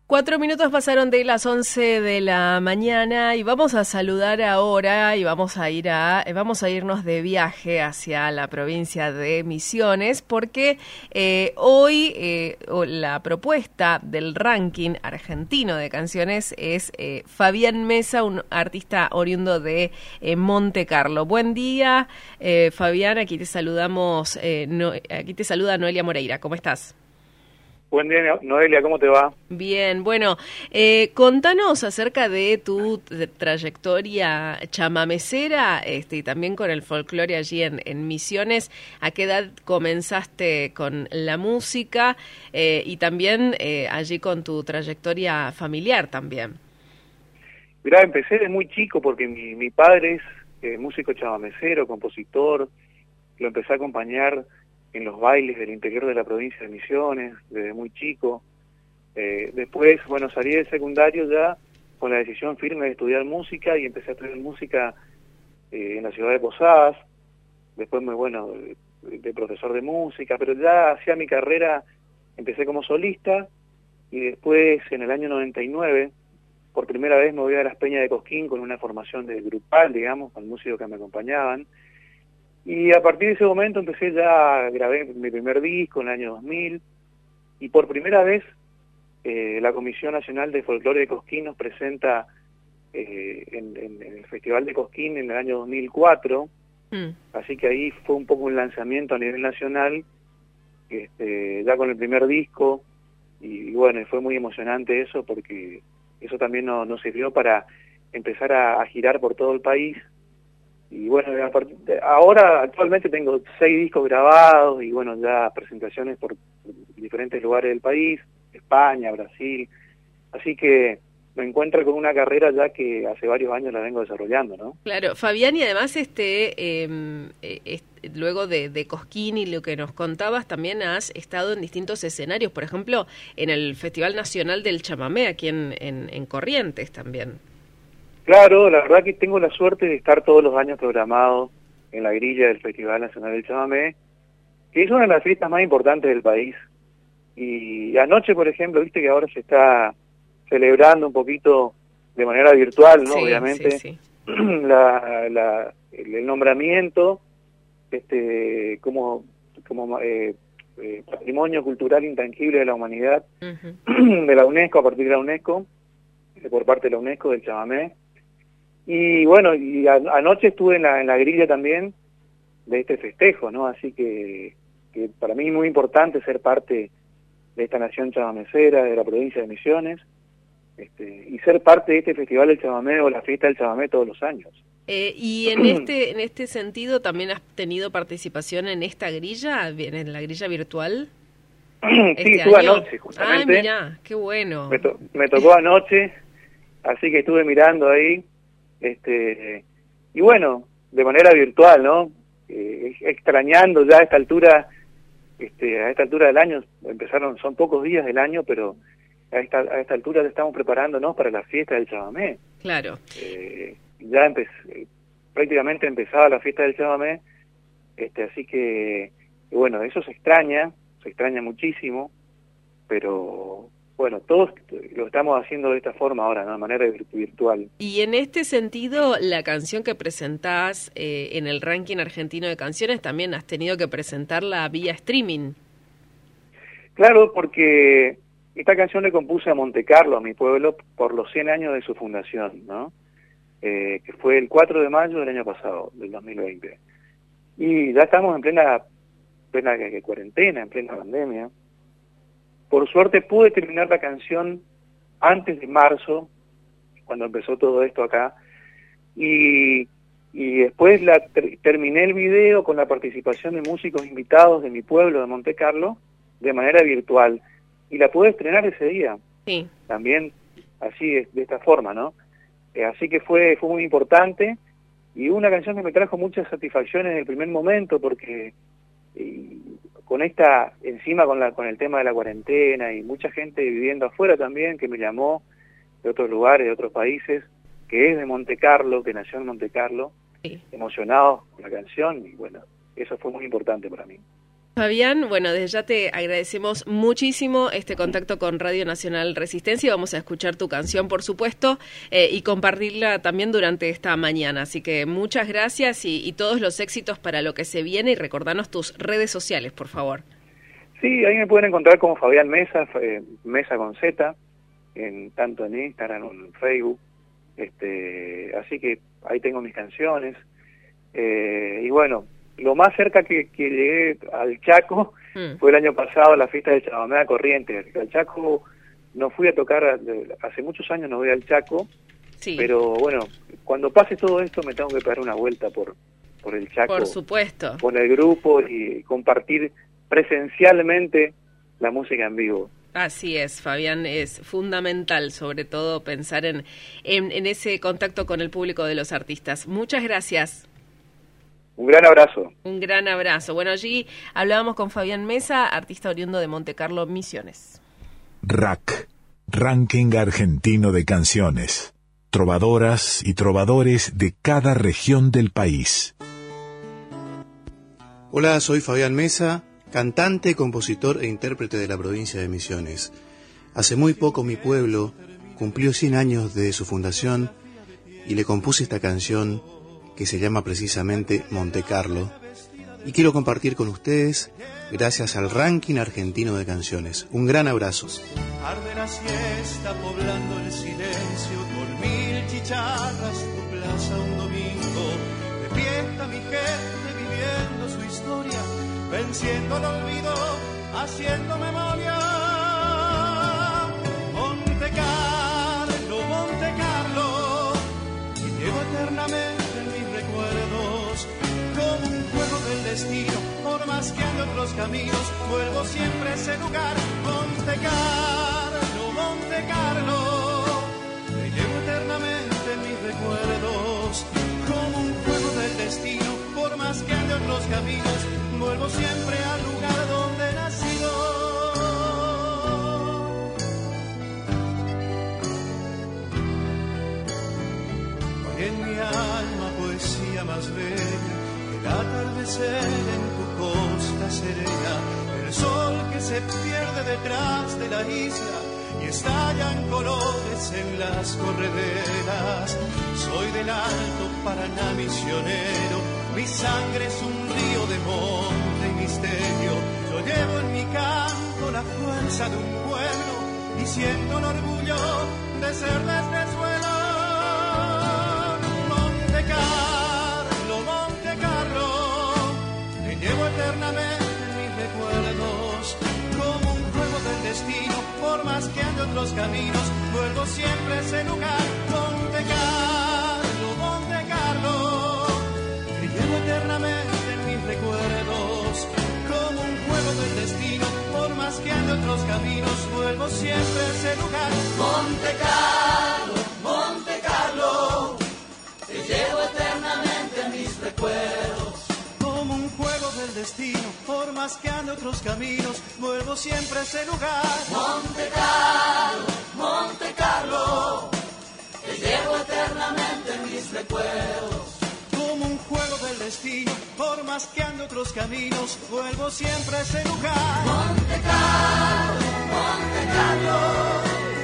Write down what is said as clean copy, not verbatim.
4 minutos pasaron de las 11 de la mañana y vamos a saludar ahora y vamos a irnos de viaje hacia la provincia de Misiones porque hoy la propuesta del ranking argentino de canciones es Fabián Mesa, un artista oriundo de Monte Carlo. Buen día, Fabián, aquí te saludamos, aquí te saluda Noelia Moreira. ¿Cómo estás? Buen día, Noelia, ¿cómo te va? Bien, bueno, contanos acerca de tu trayectoria chamamecera y también con el folclore allí en Misiones. ¿A qué edad comenzaste con la música y también allí con tu trayectoria familiar también? Mirá, empecé de muy chico porque mi padre es músico chamamecero, compositor. Lo empecé a acompañar en los bailes del interior de la provincia de Misiones, desde muy chico. Después, bueno, salí del secundario ya con la decisión firme de estudiar música y empecé a estudiar música en la ciudad de Posadas. Después, de profesor de música, pero ya hacía mi carrera, empecé como solista y después, en el año 99, por primera vez me voy a las Peñas de Cosquín con una formación de grupal, digamos, con músicos que me acompañaban. Y a partir de ese momento grabé mi primer disco en el año 2000 y por primera vez la Comisión Nacional de Folclore de Cosquín nos presenta en el Festival de Cosquín en el año 2004, así que ahí fue un poco un lanzamiento a nivel nacional, ya con el primer disco y bueno, fue muy emocionante eso porque eso también nos sirvió para empezar a girar por todo el país. Y bueno, ahora actualmente tengo 6 discos grabados y bueno, ya presentaciones por diferentes lugares del país, España, Brasil, así que me encuentro con una carrera ya que hace varios años la vengo desarrollando, ¿no? Claro, Fabián, y además luego de Cosquín y lo que nos contabas, también has estado en distintos escenarios, por ejemplo, en el Festival Nacional del Chamamé, aquí en Corrientes también. Claro, la verdad que tengo la suerte de estar todos los años programado en la grilla del Festival Nacional del Chamamé, que es una de las fiestas más importantes del país. Y anoche, por ejemplo, viste que ahora se está celebrando un poquito de manera virtual, ¿no? Sí, Obviamente, sí. el nombramiento como patrimonio cultural intangible de la humanidad, de la UNESCO, a partir de la UNESCO, por parte de la UNESCO, del chamamé. Y bueno, anoche estuve en la grilla también de este festejo, ¿no? Así que para mí es muy importante ser parte de esta nación chamamecera, de la provincia de Misiones, y ser parte de este festival del chamamé o la fiesta del chamamé todos los años. Y en este sentido, ¿también has tenido participación en esta grilla, en la grilla virtual? Sí, estuve anoche, justamente. Ah, mirá, qué bueno. Me tocó anoche, así que estuve mirando ahí, y bueno, de manera virtual, ¿no? Extrañando ya a esta altura del año, son pocos días del año, pero a esta altura estamos preparándonos para la fiesta del chamamé. Claro. Ya prácticamente empezaba la fiesta del chamamé, así que bueno, eso se extraña muchísimo, pero bueno, todos lo estamos haciendo de esta forma ahora, ¿no? De manera virtual. Y en este sentido, la canción que presentás en el ranking argentino de canciones, también has tenido que presentarla vía streaming. Claro, porque esta canción le compuse a Monte Carlo, a mi pueblo, por los 100 años de su fundación, ¿no? Que fue el 4 de mayo del año pasado, del 2020. Y ya estamos en plena cuarentena, en plena pandemia. Por suerte pude terminar la canción antes de marzo, cuando empezó todo esto acá, y después terminé el video con la participación de músicos invitados de mi pueblo, de Monte Carlo, de manera virtual, y la pude estrenar ese día. Sí. También así, de esta forma, ¿no? Así que fue muy importante, y una canción que me trajo muchas satisfacciones en el primer momento, porque con el tema de la cuarentena y mucha gente viviendo afuera también que me llamó de otros lugares, de otros países, que es de Monte Carlo, que nació en Monte Carlo, sí, emocionados con la canción, y bueno, eso fue muy importante para mí. Fabián, bueno, desde ya te agradecemos muchísimo este contacto con Radio Nacional Resistencia. Vamos a escuchar tu canción, por supuesto, y compartirla también durante esta mañana. Así que muchas gracias y todos los éxitos para lo que se viene. Y recordanos tus redes sociales, por favor. Sí, ahí me pueden encontrar como Fabián Mesa, Mesa con Z, tanto en Instagram como en Facebook. Así que ahí tengo mis canciones. Y bueno, lo más cerca que llegué al Chaco fue el año pasado, la fiesta de Chamamé a Corrientes. Al Chaco no fui a tocar, hace muchos años no voy al Chaco, sí. Pero bueno, cuando pase todo esto me tengo que pegar una vuelta por el Chaco. Por supuesto. Con el grupo y compartir presencialmente la música en vivo. Así es, Fabián, es fundamental sobre todo pensar en ese contacto con el público de los artistas. Muchas gracias. Un gran abrazo. Un gran abrazo. Bueno, allí hablábamos con Fabián Mesa, artista oriundo de Montecarlo, Misiones. RAC, Ranking Argentino de Canciones. Trovadoras y trovadores de cada región del país. Hola, soy Fabián Mesa, cantante, compositor e intérprete de la provincia de Misiones. Hace muy poco mi pueblo cumplió 100 años de su fundación y le compuse esta canción que se llama precisamente Montecarlo, y quiero compartir con ustedes gracias al Ranking Argentino de Canciones. Un gran abrazo. Arde la siesta poblando el silencio, con 1000 chicharras tu plaza un domingo, de fiesta mi gente viviendo su historia, venciendo el olvido, haciendo memoria. Monte Carlo, y llevo eternamente como un juego del destino, por más que ande otros caminos, vuelvo siempre a ese lugar. Monte Carlo, te llevo eternamente en mis recuerdos, como un juego del destino, por más que ande otros caminos, vuelvo siempre al lugar donde he nacido. Hoy en mi alma poesía más bella, el atardecer en tu costa serena, el sol que se pierde detrás de la isla y estallan colores en las correderas. Soy del Alto Paraná misionero, mi sangre es un río de monte y misterio. Yo llevo en mi canto la fuerza de un pueblo y siento el orgullo de ser de este suelo. Monte Carlo, te llevo eternamente en mis recuerdos, como un juego del destino, por más que ande otros caminos, vuelvo siempre a ese lugar. Monte Carlo, te llevo eternamente en mis recuerdos, como un juego del destino, por más que ande otros caminos, vuelvo siempre a ese lugar. Monte Carlo, te llevo eternamente en mis recuerdos, como un juego del destino, por más que ande otros caminos, vuelvo siempre a ese lugar. Monte Carlo, te llevo eternamente en mis recuerdos, como un juego del destino, por más que ande otros caminos, vuelvo siempre a ese lugar. Monte Carlo,